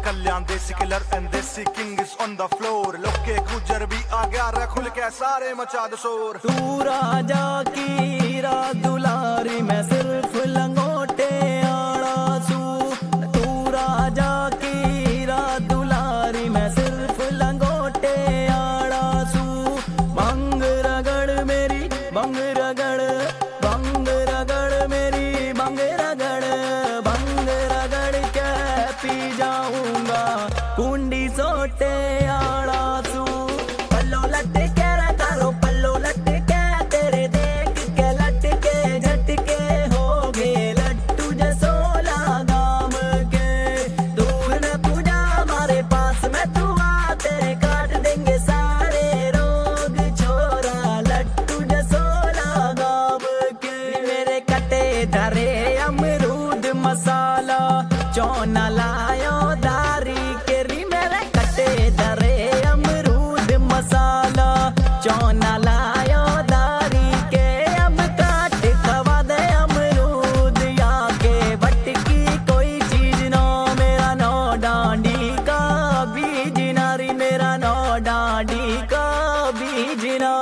Kalyan desi killer and desi king is on the floor. लोके गुजर भी आ गया रे खुल के सारे मचा दो शोर। तू राजा की रात दुलारी मैं सिर्फ लंगोटे आड़ा सू। तू राजा की रात दुलारी मैं सिर्फ लंगोटे आड़ा सू। भंग रगड़ मेरी भंग रगड़ भंग रगड़ मेरी भंग रगड़ भंग रगड़ के पी जाऊंगा कुंडी सोटे आड़ा सू। पल्लो लट्टे के तारो पल्लो लट्टे के तेरे देख के लटके झटके हो गए लट्टू जसोला गाम के। दूर न तू जा हमारे पास में तू आ तेरे काट देंगे सारे रोग छोरा लट्टू जसोला गाम के। मेरे कटे धरे अमरूद मसाला चौना लायो दारी के री। मेरे कटे धरे अमरूद मसाला चौना लायो दारी के। अब काट खवा दे अमरूद या के भटकी कोई चीज ना। मेरा नौ डांडी का बीज नारी मेरा नौ डांडी का बीज ना।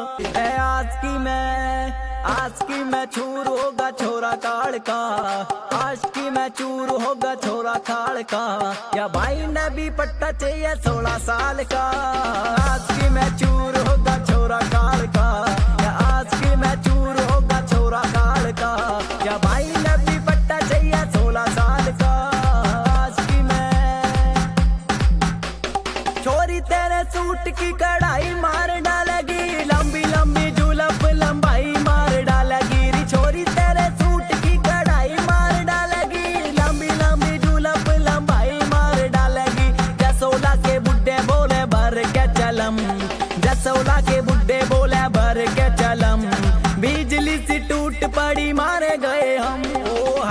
आज की मैं चूर होगा छोरा काल का। आज की मैं चूर होगा छोरा काल का। या भाई ने भी पट्टा चाहिए 16 साल का। आज की मैं चूर होगा छोरा काल का। या आज की मैं चूर होगा छोरा काल का। या भाई ने भी पट्टा चाहिए 16 साल का। आज की मैं छोरी तेरे सूट की कढ़ाई मार डालेगी। लंबी लंबी जुलफ लंबाई मार डालेगी री। छोरी तेरे सूट की कढ़ाई मार डालेगी। लंबी लंबी जुलफ लंबाई मार डालेगी। जसोला के बुड्ढे बोले भर के चलम। जसोला के बुड्ढे बोले भर के चलम। बिजली सी टूट पड़ी मारे गए हम। ओ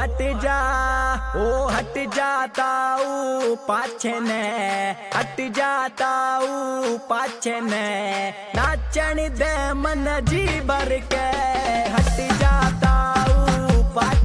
हट जाता पाछे ने हट जाता पाछे ने नाचन दे मन जी भर के। हट जाता पाछे